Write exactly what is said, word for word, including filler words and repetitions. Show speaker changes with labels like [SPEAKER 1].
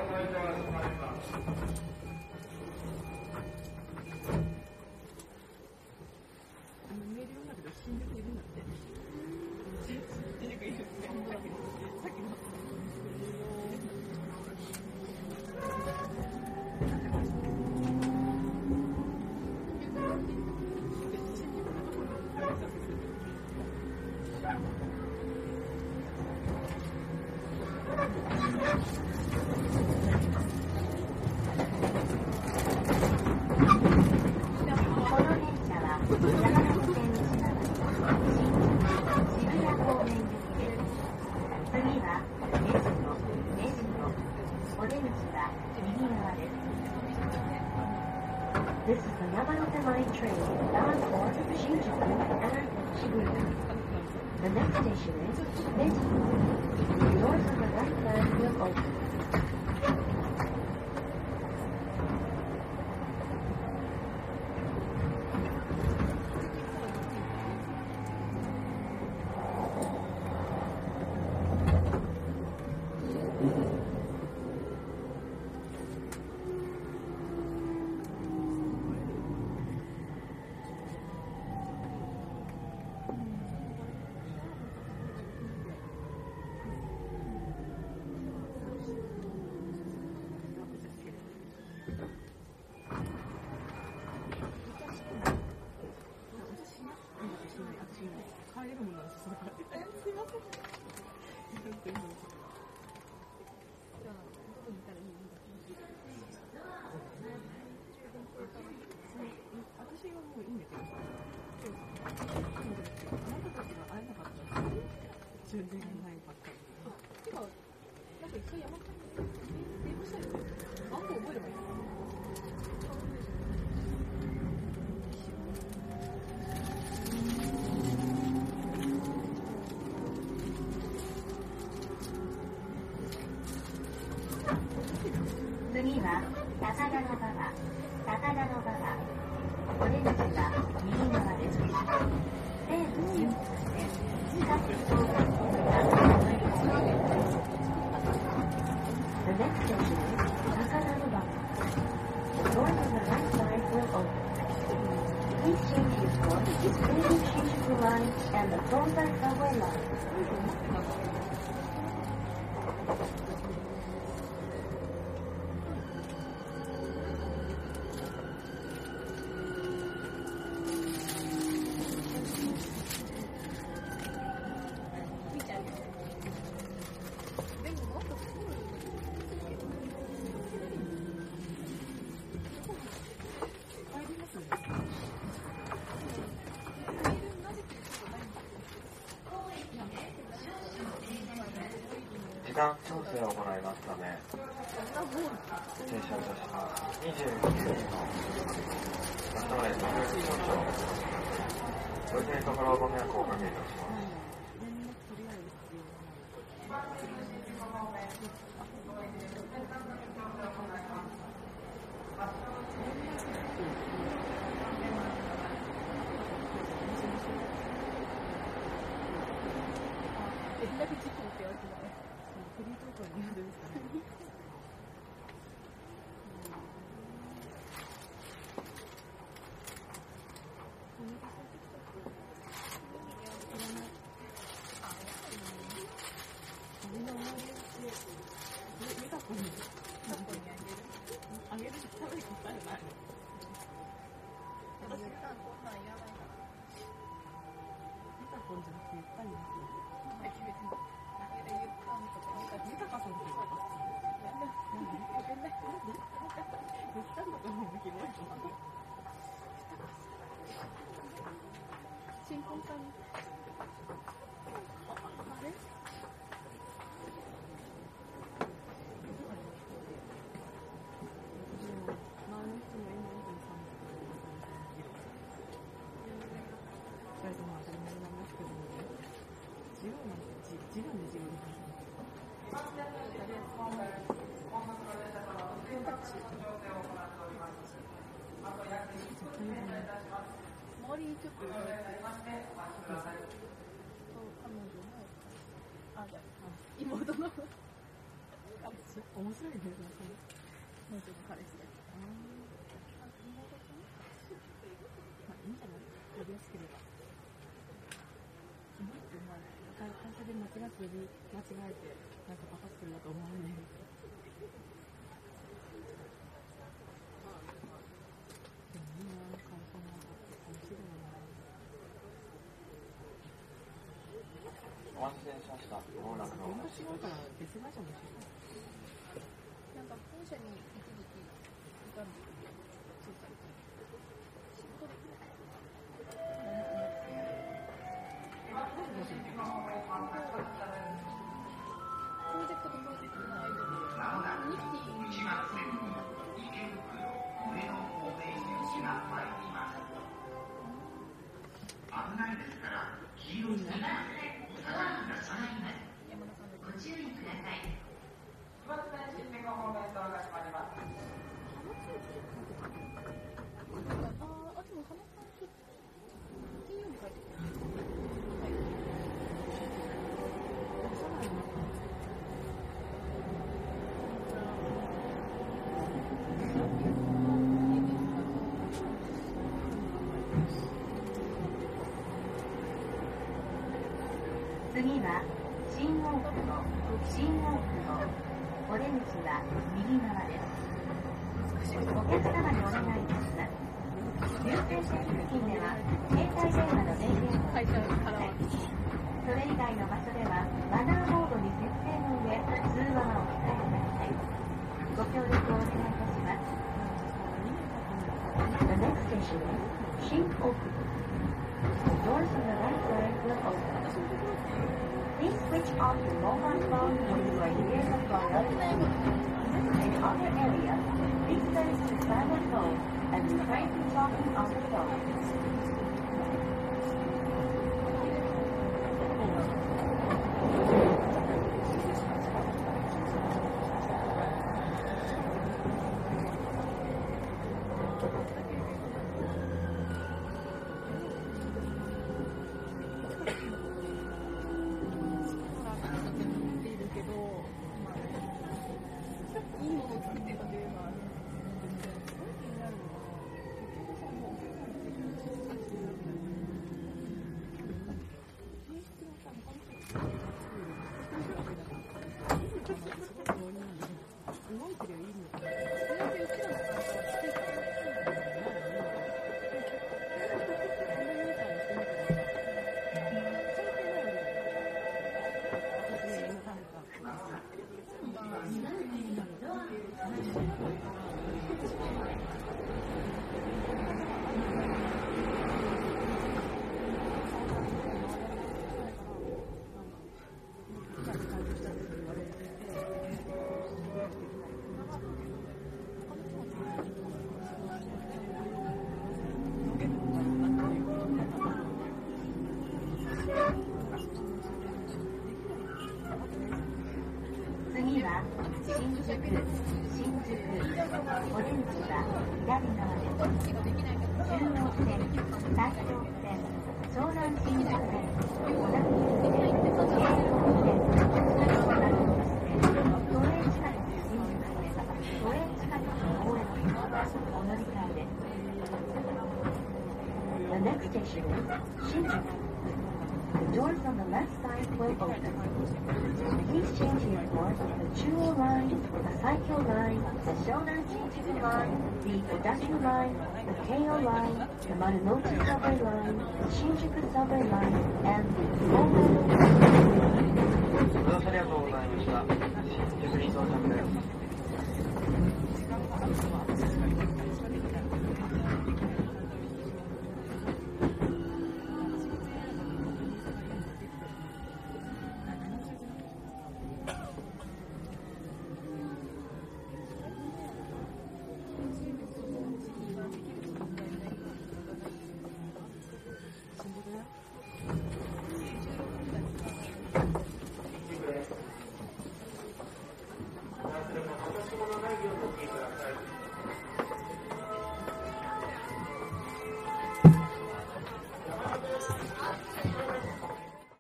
[SPEAKER 1] This is the Yamanote Line train bound for Shinjuku and Shibuya. The next station is Meiji. The doors on the right side will open. 次は高田馬場、高田馬場。お出口は右側です。西武新宿線、各総合線がお乗りください。The next station is Takadamabara. The doors on the right side will open. Please change your course to Seibu Shinjuku Line and the Tonsai Subway Line.
[SPEAKER 2] 時間調整を行いますため停車いたします。にじゅうきゅうじの場所へ特別少々ご移転ところご迷惑をおかけいたします。
[SPEAKER 3] 新婚さんあれ周りにちょっと言われてそう彼女のあじゃあ妹の彼氏面白いね、もうちょっと彼氏だけど。まあいいんじゃない？呼びやすければ。今ってまあ会社で間違って呼び間違えてなんかバカってるだと思うんで。でもいいな、会社なんかって楽しいだな。
[SPEAKER 2] お待たせしました。もうなんか
[SPEAKER 3] 全部違うから別会社もしない。
[SPEAKER 4] なんか本社に一時期いたんですけど、ついたり仕事できない。プロジェクトとプロジェクトの間でニフティーにします。
[SPEAKER 5] 危ないですから黄色いすみません。お下がりください。ご注意ください。新品の方面とが閉まります。
[SPEAKER 4] ああ、でも花さん金曜日帰ってきた。
[SPEAKER 1] 次は新大久保、新大久保。お出口は右側です。お客様にお願いいたします。優先席付近では携帯電話の電源を
[SPEAKER 4] 会社からは
[SPEAKER 1] それ以外の場所ではマナーモードに設定の上通話はお控えください。ご協力をお願いいたします。The next station is 新大久保。The doors on the right side will open. Please switch off your mobile phone when you are near the toilet. In other areas, please turn to silent mode and refrain from talking on the phone. 次は新宿、新宿、お出口は左側です。中央線、埼京線、湘南新宿線、小田急線、京葉線、都営地下鉄新宿線、都営地下鉄大江戸線、お乗り換えです。The next station is 新宿。The doors on the left side will open. Please change your course to the Chuo Line, the Saikyo Line, the Shonan Shinjuku Line, the Odashu Line, the Keio Line, the Marunouchi Subway Line, the Shinjuku Subway Line, and the Omae Line.
[SPEAKER 2] ご乗車ありがとうございました。新宿に到着です。